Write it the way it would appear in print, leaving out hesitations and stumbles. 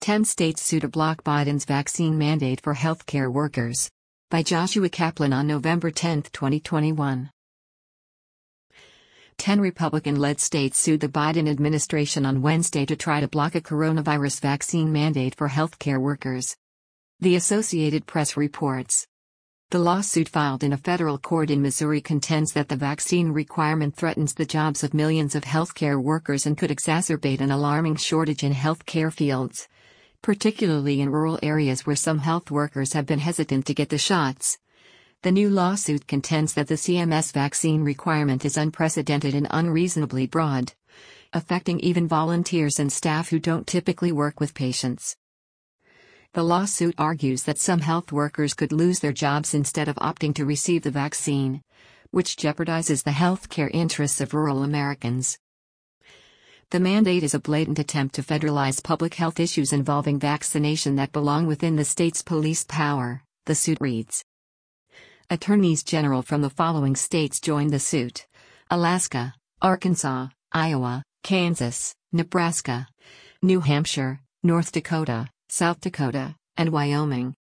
10 states sue to block Biden's vaccine mandate for healthcare workers. By Joshua Kaplan on November 10, 2021. 10 Republican-led states sued the Biden administration on Wednesday to try to block a coronavirus vaccine mandate for healthcare workers. The Associated Press reports. The lawsuit filed in a federal court in Missouri contends that the vaccine requirement threatens the jobs of millions of healthcare workers and could exacerbate an alarming shortage in healthcare fields, particularly in rural areas where some health workers have been hesitant to get the shots. The new lawsuit contends that the CMS vaccine requirement is unprecedented and unreasonably broad, affecting even volunteers and staff who don't typically work with patients. The lawsuit argues that some health workers could lose their jobs instead of opting to receive the vaccine, which jeopardizes the healthcare interests of rural Americans. The mandate is a blatant attempt to federalize public health issues involving vaccination that belong within the state's police power, the suit reads. Attorneys general from the following states joined the suit: Alaska, Arkansas, Iowa, Kansas, Nebraska, New Hampshire, North Dakota, South Dakota, and Wyoming.